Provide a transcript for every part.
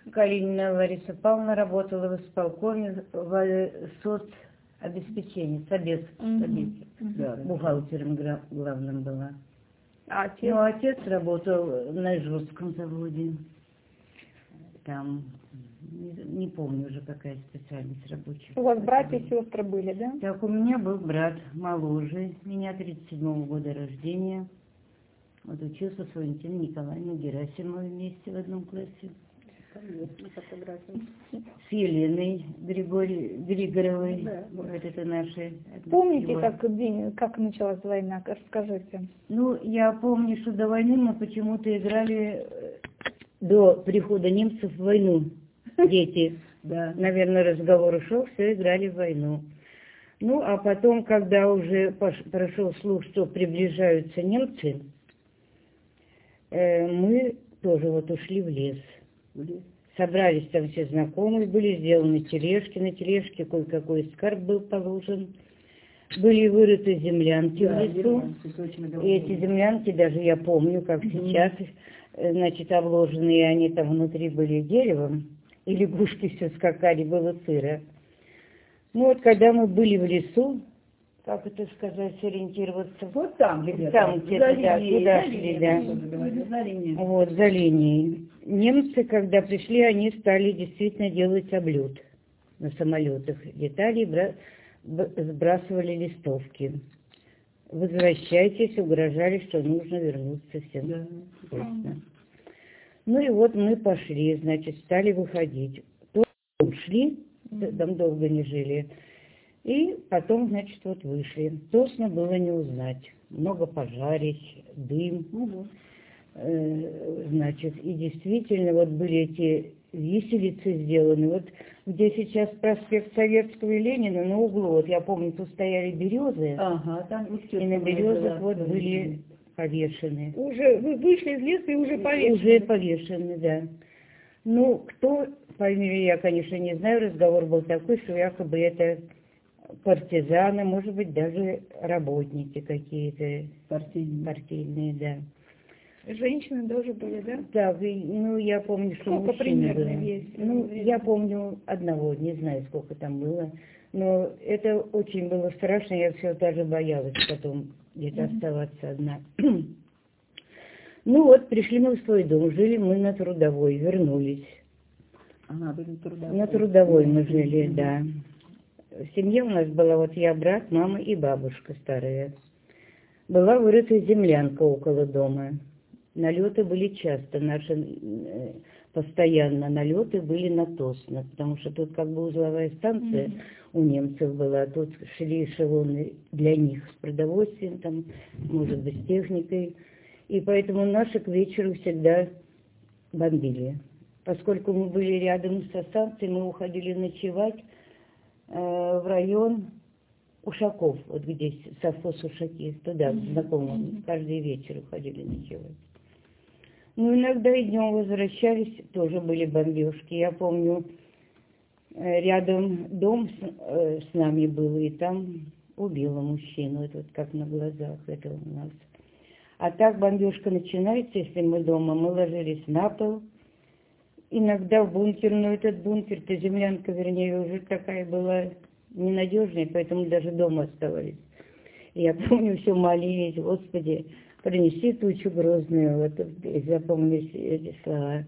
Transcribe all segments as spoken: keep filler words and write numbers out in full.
Калинина Лариса Павловна работала в исполкоме в соцобеспечении, собес, Угу. собесе. Да. Бухгалтером главным была. А отец? Ну, отец работал на Ижорском заводе. Там, не, не помню уже, какая специальность рабочая. У вас братья и сестры были, да? Так, у меня был брат моложе, меня тридцать седьмого года рождения. Вот учился с Валентиной Николаевной Герасимовой вместе в одном классе. С Еленой Григорий, Григоровой. Да. Вот это наши. Помните, как, как началась война? Расскажите. Ну, я помню, что до войны мы почему-то играли, до прихода немцев в войну. Дети. Да. Наверное, разговор ушел, все играли в войну. Ну, а потом, когда уже прошел слух, что приближаются немцы, мы тоже вот ушли в лес. Собрались там все знакомые, были сделаны тележки, на тележке кое-какой скарб был положен. Были вырыты землянки, да, в лесу. И эти землянки, даже я помню, как mm-hmm. сейчас, значит, обложенные они там внутри были деревом, и лягушки все скакали, было сыро. Ну вот, когда мы были в лесу, как это сказать, сориентироваться? Вот там где-то. Там где-то, да, туда шли, да. За линией. Вот, за линией. Немцы, когда пришли, они стали действительно делать облет на самолетах. Летали, бра... сбрасывали листовки. Возвращайтесь, угрожали, что нужно вернуться всем. Да. Ну и вот мы пошли, значит, стали выходить. То ушли, там долго не жили. И потом, значит, вот вышли. Точно было не узнать. Много пожарищ, дым. Угу. Э, значит, и действительно, вот были эти виселицы сделаны. Вот где сейчас проспект Советского и Ленина, на углу, вот я помню, тут стояли березы. Ага, там и на березах вот были повешены. Уже вы вышли из леса и уже повешены? Уже повешены, да. Ну, кто, пойми, я, конечно, не знаю, разговор был такой, что якобы это партизаны, может быть, даже работники какие-то. Партийные. Партийные, да. Женщины тоже были, да? Да, ну, я помню, что сколько мужчины примерно были. есть? Ну, я помню одного, не знаю, сколько там было. Но это очень было страшно, я все даже боялась потом где-то mm-hmm. оставаться одна. Ну вот, пришли мы в свой дом, жили мы на Трудовой, вернулись. Ага, были Трудовой. На Трудовой мы жили, mm-hmm. да. В семье у нас была вот я, брат, мама и бабушка старая. Была вырыта землянка около дома. Налеты были часто, наши постоянно налеты были на Тосно, потому что тут как бы узловая станция mm-hmm. у немцев была, тут шли эшелоны для них с продовольствием, там, может быть, с техникой. И поэтому наши к вечеру всегда бомбили. Поскольку мы были рядом со станцией, мы уходили ночевать э, в район Ушаков, вот где совхоз Ушаки, туда, mm-hmm. знакомым, каждый вечер уходили ночевать. Ну, иногда и днем возвращались, тоже были бомбежки. Я помню, рядом дом с, э, с нами был, и там убило мужчину, это вот как на глазах, это у нас. А так бомбежка начинается, если мы дома, мы ложились на пол, иногда в бункер, но этот бункер-то, землянка, вернее, уже такая была ненадежная, поэтому даже дома оставались. И я помню, все молились, Господи, принеси тучу грозную, вот запомнились эти слова.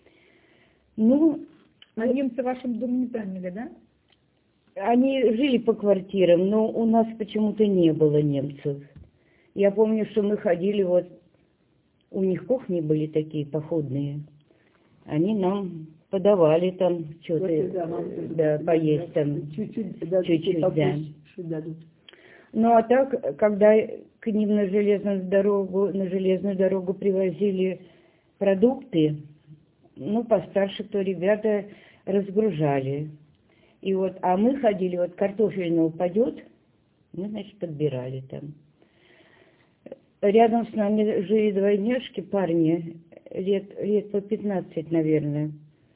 Ну, а немцы в вашем доме не заняли, да? Они жили по квартирам, но у нас почему-то не было немцев. Я помню, что мы ходили, вот, у них кухни были такие походные. Они нам подавали там что-то, вот, да, да, поесть там, чуть-чуть, чуть-чуть, да. Ну, а так, когда к ним на железную дорогу, на железную дорогу привозили продукты, ну, постарше, то ребята разгружали. И вот, а мы ходили, вот картофельно упадет, мы, значит, подбирали там. Рядом с нами жили двойняшки, парни, лет, лет по пятнадцать, наверное.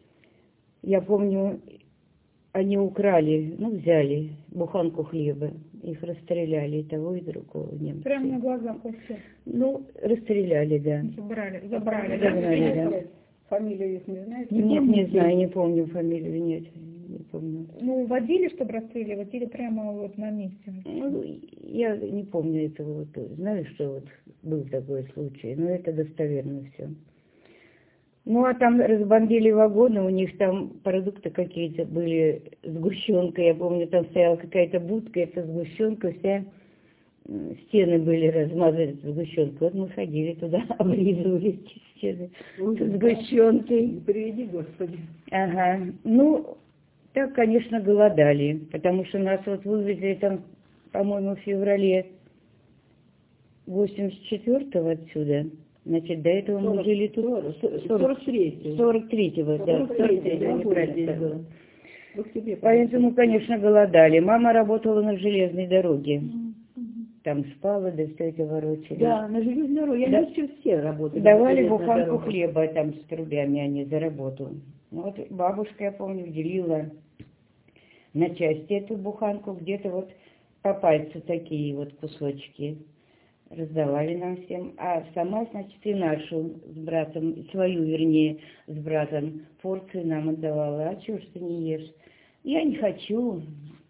Я помню, они украли, ну, взяли буханку хлеба, их расстреляли, и того, и другого немца. Прямо на глазах вообще? Ну, расстреляли, да. Забрали, забрали, забрали, да. Фамилию их не знаете? Не нет, помните? Не знаю, не помню фамилию, нет, не помню. Ну, водили, чтобы расстреливать, или прямо вот на месте? Ну, я не помню этого. Вот, знаю, что вот был такой случай, но это достоверно все. Ну, а там разбомбили вагоны, у них там продукты какие-то были, сгущенка, я помню, там стояла какая-то будка, это сгущенка, вся стены были размазаны сгущенкой. Вот мы ходили туда, облизывали эти стены сгущенкой. Приведи, Господи. Ага. Ну, так, конечно, голодали, потому что нас вот вывезли там, по-моему, в феврале восемьдесят четвёртого отсюда. Значит, до этого мы жили тут... сорок третьего. сорок третьего, да. сорок третьего. Поэтому, конечно, голодали. Мама работала на железной дороге. Там спала, да все это ворочали. Да, на железной дороге. Я да. вижу, все работали. Давали буханку хлеба там с трубями они за работу. Вот бабушка, я помню, делила на части эту буханку, где-то вот по пальцу такие вот кусочки. Раздавали нам всем, а сама, значит, и нашу с братом, свою, вернее, с братом, порцию нам отдавала. А чего ж ты не ешь? Я не хочу.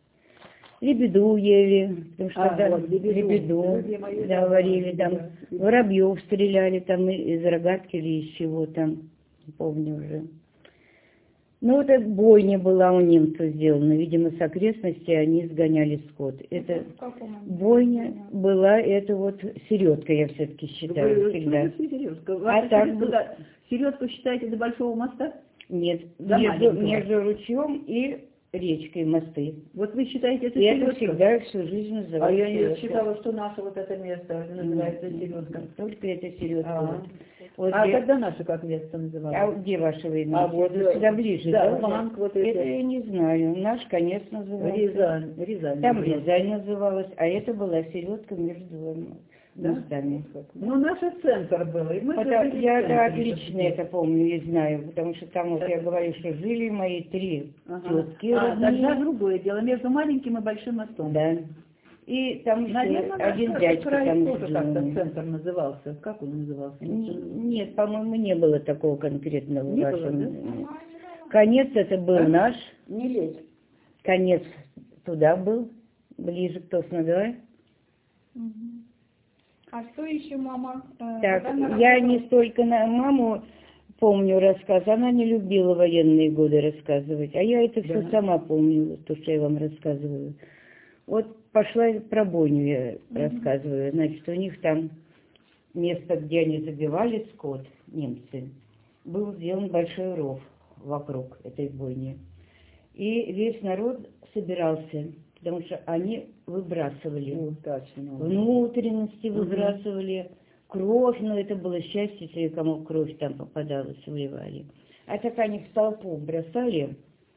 Лебеду ели, потому что а, тогда вот, лебеду, лебеду, лебеду да, варили, там, да. Воробьев стреляли там из рогатки или из чего там, не помню уже. Ну, вот эта бойня была у немцев сделана, видимо, с окрестности они сгоняли скот. Это бойня была, это вот середка, я все-таки считаю, Вы, всегда. Середка? А так, середка, середку считаете до Большого моста? Нет, между, между ручьем и речкой мосты. Вот вы считаете это и середка? Это всегда всю жизнь называлось. А я не середка. считала, что наше вот это место называется середка. Только это середка. А, вот. Вот а где... тогда наше как место называлось? А где ваше вы имеете? А вот сюда ближе, да? Да, банк вот это. это. Это я не знаю. Наш конец назывался. Рязань. Рязань. Там Рязань называлась, а это была середка между да? мостами. Ну, наш центр был. И мы Потому, я да, отлично это помню и знаю, потому что там, вот я говорю, что жили мои три ага. тетки а, родные. Тогда другое дело, между маленьким и большим мостом. Да. И там наверное, один дядька там тоже как-то центр назывался. Как он назывался? Н- нет, по-моему, не было такого конкретного. Не вашего. было, да? Конец это был а? наш. Не лезь. Конец туда был, ближе к Тосногору. Угу. А что еще мама? Э, так, я не столько на маму помню рассказ, она не любила военные годы рассказывать, а я это все да. сама помню, то, что я вам рассказываю. Вот пошла про бойню я mm-hmm. рассказываю. Значит, у них там место, где они забивали скот, немцы, был сделан большой ров вокруг этой бойни. И весь народ собирался, потому что они выбрасывали mm-hmm. внутренности, выбрасывали mm-hmm. кровь, но это было счастье, если кому кровь там попадалась, выливали. А так они в толпу бросали,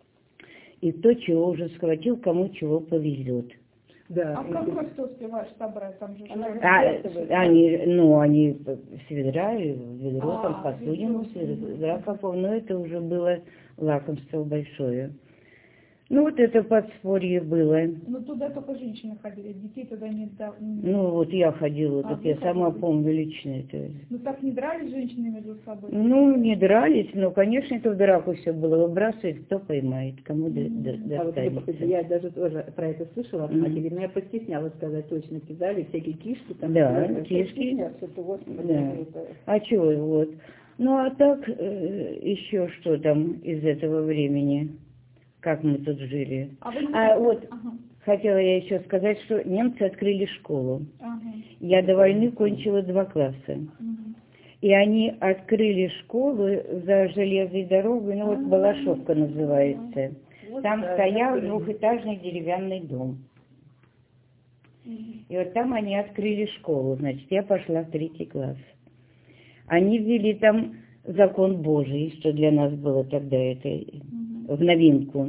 и кто чего уже схватил, кому чего повезет. Да. А как кровь ты успеваешь собрать? Там же а, они, ну, они с ведра, ведро, а, там посудину, с ведра какого, но это уже было лакомство большое. Ну, вот это подспорье было. Ну, туда только женщины ходили, детей туда не дали. Ну, вот я ходила, а, так я сама ходили? Помню лично это. Ну, так не дрались женщины между собой? Ну, не дрались, но, конечно, это в драку все было. Выбрасывает, кто поймает, кому mm-hmm. достанется. А вот, я даже тоже про это слышала от mm-hmm. матери, но я постеснялась сказать, точно кидали, всякие кишки. Там, да, кишки. Да. А чего, вот. Ну, а так, э, еще что там из этого времени? Как мы тут жили. А, а вот ага. хотела я еще сказать, что немцы открыли школу. Ага. Я до войны кончила два класса. Ага. И они открыли школу за железной дорогой, ну вот Балашовка называется. Вот там да, стоял да, двухэтажный деревянный дом. Ага. И вот там они открыли школу, значит, я пошла в третий класс. Они ввели там закон Божий, что для нас было тогда это... в новинку.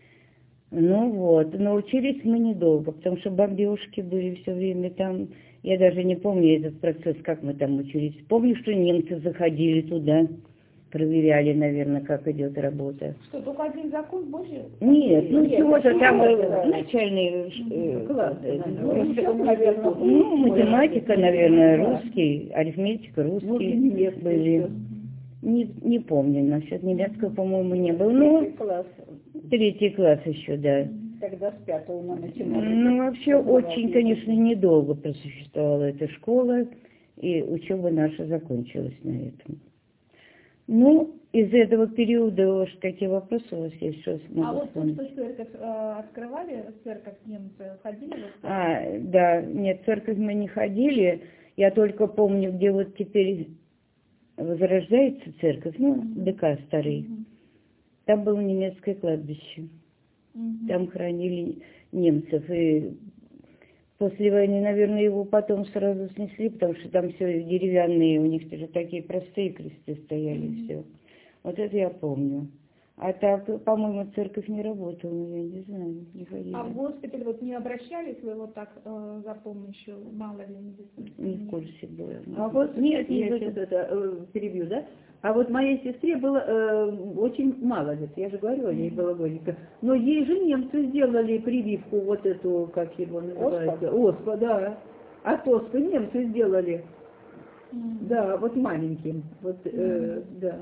Ну вот, научились мы недолго, потому что бомбежки были все время там. Я даже не помню этот процесс, как мы там учились. Помню, что немцы заходили туда, проверяли, наверное, как идет работа. Что, только один закон Божий? Нет, ну Нет, чего-то там да. начальный э, класс, э, ну, ну, наверное, ну, математика, наверное, русский, арифметика, русский ну, были. Не, не помню, насчет немецкого, по-моему, не было. Ну, Третий класс. третий класс еще, да. Тогда с пятого мы начинали. Ну, вообще, Узнавать очень, языки. конечно, недолго просуществовала эта школа, и учеба наша закончилась на этом. Ну, из этого периода уж какие вопросы у вас есть? Что А вот то, что церковь э, открывали, церковь немцы, ходили вы? А, да, нет, в церковь мы не ходили. Я только помню, где вот теперь возрождается церковь, ну, Мгм. ДК старый. Мгм. Там было немецкое кладбище. Мгм. Там хранили немцев. И после войны, наверное, его потом сразу снесли, потому что там все деревянные, у них же такие простые кресты стояли, Мгм. все. Вот это я помню. А так, по-моему, церковь не работала, но я не знаю, не ходила. А в госпиталь вот не обращались вы вот так э, за помощью, мало ли Не в курсе была. А вот Нет, не я сейчас это э, перебью, да? А вот моей сестре было э, очень мало лет, я же говорю, ей было годика. Но ей же немцы сделали прививку вот эту, как его называется, оспа, да. От оспы немцы сделали. Мгм. Да, вот маленьким, вот, э, да.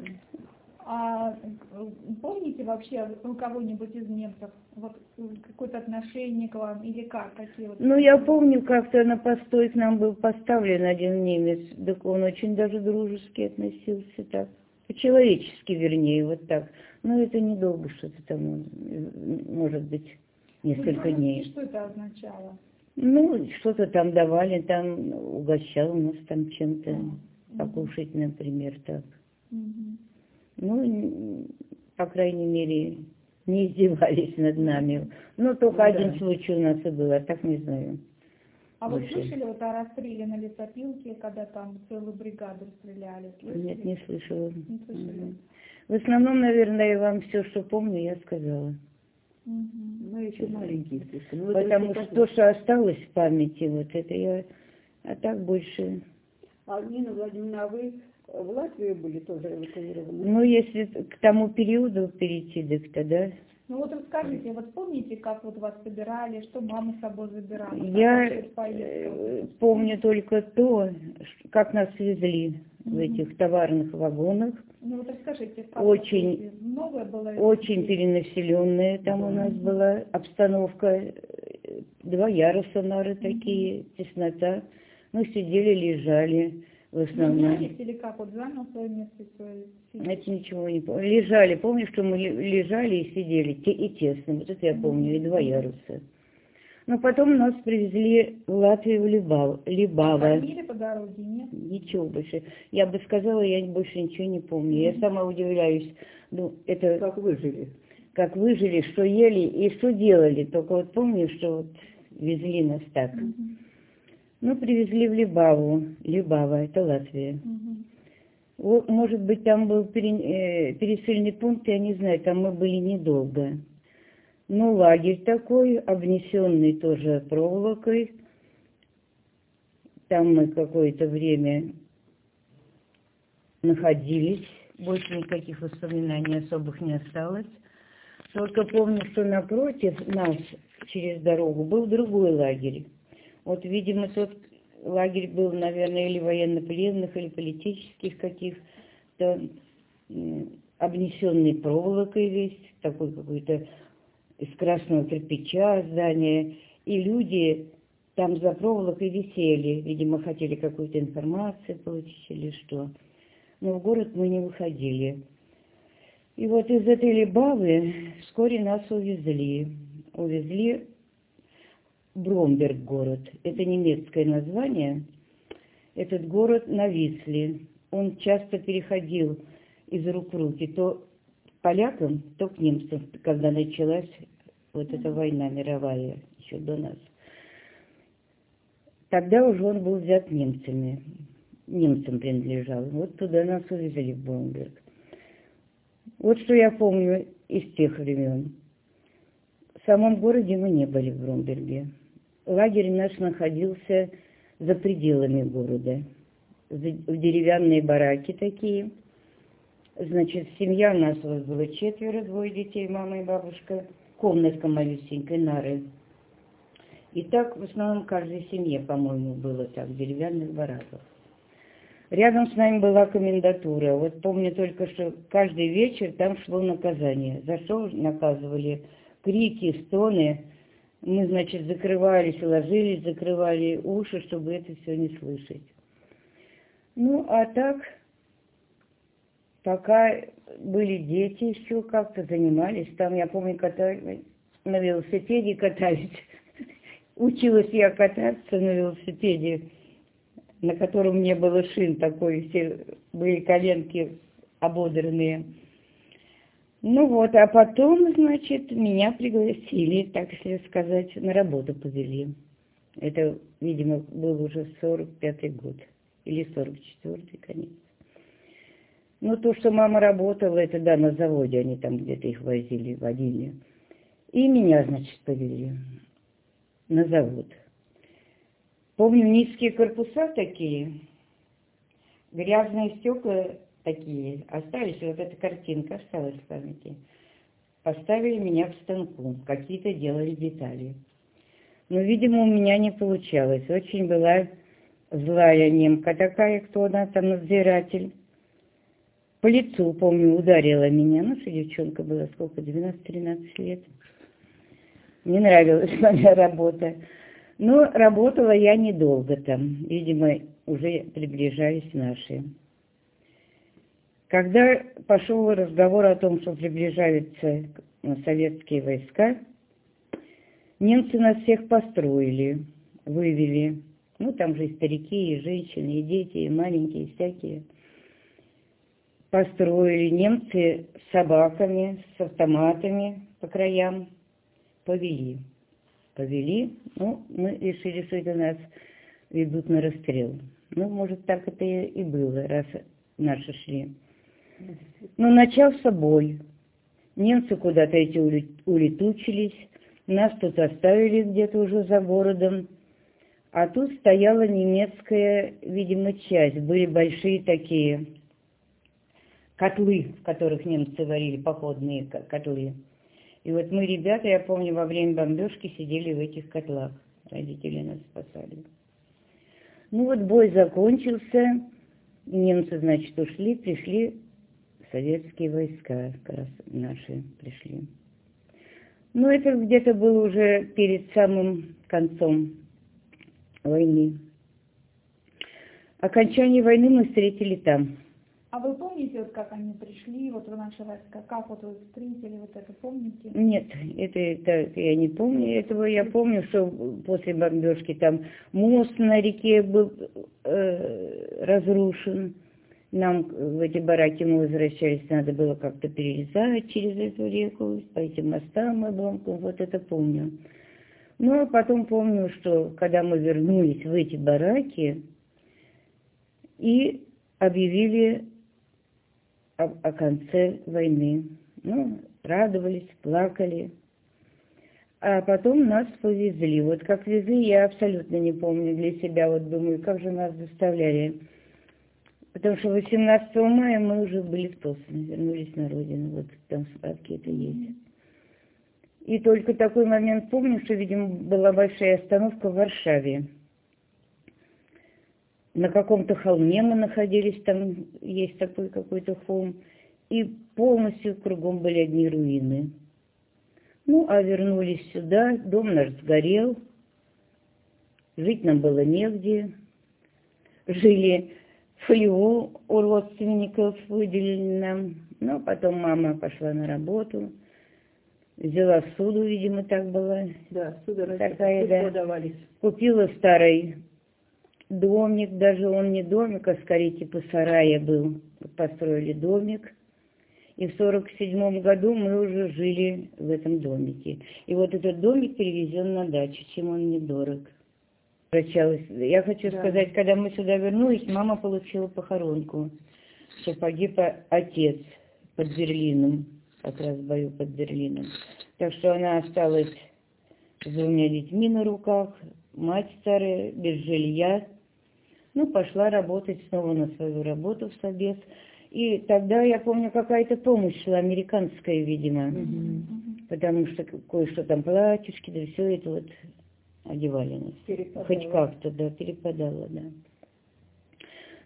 А э, помните вообще у кого-нибудь из немцев вот э, какое-то отношение к вам или как? Какие вот... Ну, я помню, как-то на постой к нам был поставлен один немец, так он очень даже дружески относился так, по-человечески, вернее, вот так. Но это недолго что-то там, может быть, несколько Вы дней. Что это означало? Ну, что-то там давали, там угощал нас там чем-то, Мгм. покушать, например, так. Мгм. Ну, н- по крайней мере, не издевались над нами. Ну, только Ну, один да. случай у нас и был, а так не знаю. А вы Больше. слышали вот о расстреле на лесопилке, когда там целую бригаду стреляли? Слышали? Нет, не слышала. Не слышали? Мгм. В основном, наверное, я вам все, что помню, я сказала. Мгм. Мы еще маленькие слишком. Ну, вот Потому если что как- то, что осталось в памяти, вот это я... А так больше... А Нина Владимировна, а вы в Латвии были тоже эвакуированы? Ну, если к тому периоду перейти, так тогда... Ну вот расскажите, вот помните, как вот вас собирали, что мама с собой забирала? Как Я вообще эта поездка? э, помню только то, ш- как нас везли в Мгм. этих товарных вагонах. Ну вот расскажите, как Очень- вот эти- новое было? это Очень здесь? перенаселенная там у нас была обстановка. э, Два яруса нары такие, теснота. Мы сидели, лежали в основном. Менялись или как? Вот занял свое место, свое Это ничего не помню. Лежали. Помню, что мы ле- лежали и сидели, те- и тесно. Вот это я помню, и два яруса. Но потом нас привезли в Латвию, в Либав, Либава. Кормили по дороге, нет? Ничего больше. Я бы сказала, я больше ничего не помню. Я сама удивляюсь. Ну, это Как выжили? как выжили, что ели и что делали. Только вот помню, что вот везли нас так. Мгм. Ну, привезли в Либаву. Либава, это Латвия. Мгм. Вот, может быть, там был пере- э, пересыльный пункт, я не знаю, там мы были недолго. Ну, лагерь такой, обнесенный тоже проволокой. Там мы какое-то время находились. Больше никаких воспоминаний особых не осталось. Только помню, что напротив нас, через дорогу, был другой лагерь. Вот, видимо, тот лагерь был, наверное, или военнопленных, или политических каких-то, м, обнесенный проволокой весь, такой какой-то из красного кирпича здание. И люди там за проволокой висели, видимо, хотели какую-то информацию получить или что. Но в город мы не выходили. И вот из этой Либавы вскоре нас увезли. Увезли в Бромберг город. Это немецкое название. Этот город на Висле. Он часто переходил из рук в руки то к полякам, то к немцам, когда началась вот эта война мировая, еще до нас. Тогда уже он был взят немцами. Немцам принадлежал. Вот туда нас увезли, в Бромберг. Вот что я помню из тех времен. В самом городе мы не были, в Бромберге. Лагерь наш находился за пределами города. В деревянные бараки такие. Значит, семья у нас вот было четверо, двое детей, мама и бабушка. Комнатка малюсенькая, нары. И так в основном каждой семье, по-моему, было так, в деревянных бараках. Рядом с нами была комендатура. Вот помню только, что каждый вечер там шло наказание. За что наказывали? Крики, стоны. Мы, значит, закрывались, ложились, закрывали уши, чтобы это все не слышать. Ну, а так, пока были дети еще как-то занимались. Там, я помню, катались, на велосипеде катались. Училась я кататься на велосипеде, на котором не было шин, такой, все были коленки ободранные. Ну вот, а потом, значит, меня пригласили, так если сказать, на работу повели. Это, видимо, был уже сорок пятый год или сорок четвёртый, конец. Ну, то, что мама работала, это, да, на заводе, они там где-то их возили, водили. И меня, значит, повели на завод. Помню, низкие корпуса такие, грязные стекла такие, остались, вот эта картинка осталась в памяти. Поставили меня к станку, какие-то делали детали. Но, видимо, у меня не получалось. Очень была злая немка такая, кто она там, надзиратель. По лицу, помню, ударила меня. Ну, что девчонка была, сколько, двенадцать-тринадцать лет. Не нравилась моя работа. Но работала я недолго там. Видимо, уже приближались наши. Когда пошел разговор о том, что приближаются советские войска, немцы нас всех построили, вывели. Ну, там же и старики, и женщины, и дети, и маленькие, и всякие. Построили немцы с собаками, с автоматами по краям. Повели. Повели. Ну, мы решили, что это нас ведут на расстрел. Ну, может, так это и было, раз наши шли. Но начался бой. Немцы куда-то эти улетучились. Нас тут оставили где-то уже за городом. А тут стояла немецкая, видимо, часть. Были большие такие котлы, в которых немцы варили, походные котлы. И вот мы, ребята, я помню, во время бомбежки сидели в этих котлах. Родители нас спасали. Ну вот бой закончился. Немцы, значит, ушли, пришли советские войска, как раз наши пришли. Ну, это где-то было уже перед самым концом войны. Окончание войны мы встретили там. А вы помните, вот как они пришли, вот в наши войска, как вот вы встретили, вот это помните? Нет, это, это я не помню этого. Я помню, что после бомбежки там мост на реке был э, разрушен. Нам в эти бараки мы возвращались, надо было как-то перелезать через эту реку, по этим мостам, обломкам, вот это помню. Ну, а потом помню, что когда мы вернулись в эти бараки и объявили о, о конце войны. Ну, радовались, плакали. А потом нас повезли. Вот как везли, я абсолютно не помню для себя. Вот думаю, как же нас заставляли. Потому что восемнадцатого мая мы уже были в Тосно, вернулись на родину. Вот там справки это есть. И только такой момент помню, что, видимо, была большая остановка в Варшаве. На каком-то холме мы находились, там есть такой какой-то холм. И полностью кругом были одни руины. Ну, а вернулись сюда, дом наш сгорел. Жить нам было негде. Жили в хлеву у родственников, выделили нам. Ну, потом мама пошла на работу. Взяла суду, видимо, так было. Да, суда такая, да. Подавались. Купила старый домик, даже он не домик, а скорее типа сарая был. Построили домик. И в сорок седьмом году мы уже жили в этом домике. И вот этот домик перевезен на дачу, чем он недорог. Я хочу да. сказать, когда мы сюда вернулись, мама получила похоронку, что погиб отец под Берлином, как раз в бою под Берлином. Так что она осталась с двумя детьми на руках, мать старая, без жилья. Ну, пошла работать снова на свою работу в Собес. И тогда, я помню, какая-то помощь шла, американская, видимо. Mm-hmm. Потому что кое-что там, платьишки, да все это вот одевали нас. Перепадало. Хоть как-то, да, перепадало, да.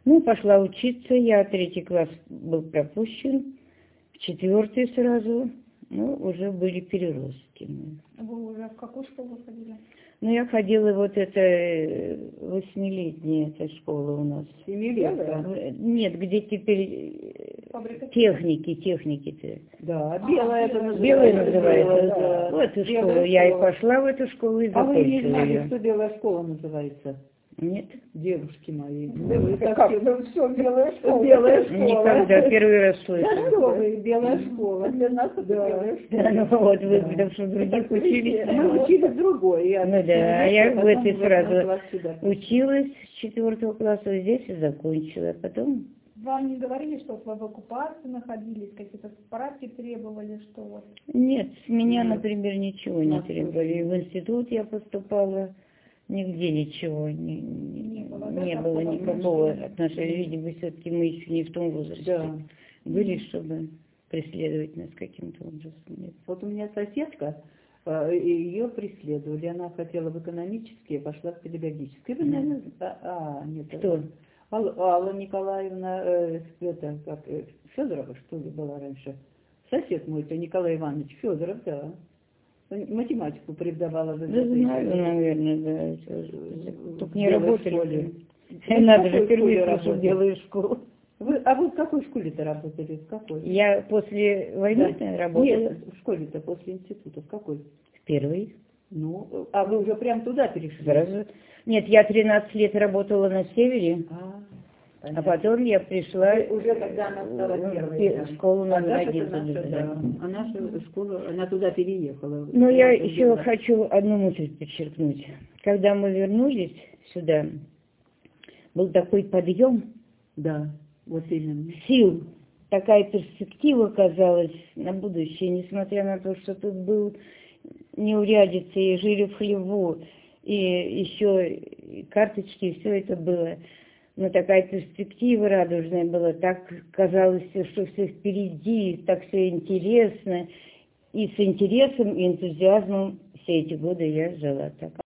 Ну, пошла учиться, я третий класс был пропущен, в четвертый сразу, ну, уже были переростки. Вы уже в какую школу ходили? Ну, я ходила, вот это э, восьмилетняя эта школа у нас. Семилетка. Э, Нет, где теперь э, Фабрика техники, техники-то. Да, белая это называется. Белая называется. Да. В эту Белая школу я и школа. пошла в эту школу и А вы не закончила знали, ее. что белая школа называется? Нет, Девушки мои. Вы как? Ну все, белая школа. Белая школа. никогда, первый раз Да слышу. что вы, белая школа. Для нас это белая школа. Да, ну вот, вы, Да. потому что в других учились. Мы учились другой. Я Ну да, а я в этой сразу класс сюда. училась с четвертого класса, здесь и закончила. Потом, Вам не говорили, что вот вы в оккупации находились, какие-то справки требовали, что вот? нет, с меня, Нет. например, ничего не Нас требовали. В институт я поступала, нигде ничего не, не, Не было, да, не такого было никакого отношения? отношения. Видимо, все-таки мы еще не в том возрасте Да. были, чтобы преследовать нас каким-то образом. Нет. Вот у меня соседка, э, ее преследовали. Она хотела в экономические, пошла в педагогические. Вы, наверное, а, а, нет. Кто? Алла, Алла Николаевна, э, это, как, э, Федорова, что ли, была раньше. Сосед мой, это Николай Иванович Федоров, да. Математику преподавала в Да ИЗТ. знаю, наверное, да. это же- В Только не белой работали. школе. Блин. Вы в Надо какой же впервые школе слышу работали? белую школу. Вы, а вы в какой школе-то работали? В какой? Я после войны Да. работала Нет, в школе-то после института. В какой? в первой. Ну, а вы уже прям туда перешли? Сразу. Нет, я тринадцать лет работала на севере, А, а понятно. потом я пришла Вы уже когда она стала в первой. пе- да. в школу А номер Даша один. это наша, туда, да. да. А наша школа, она туда переехала. Но я Это еще было. хочу одну мысль подчеркнуть. Когда мы вернулись сюда, был такой подъем Да, вот именно. сил, такая перспектива казалась на будущее, несмотря на то, что тут был неурядица и жили в хлеву, и еще и карточки, и все это было. Но такая перспектива радужная была, так казалось, что все впереди, так все интересно. И с интересом и энтузиазмом все эти годы я жила так.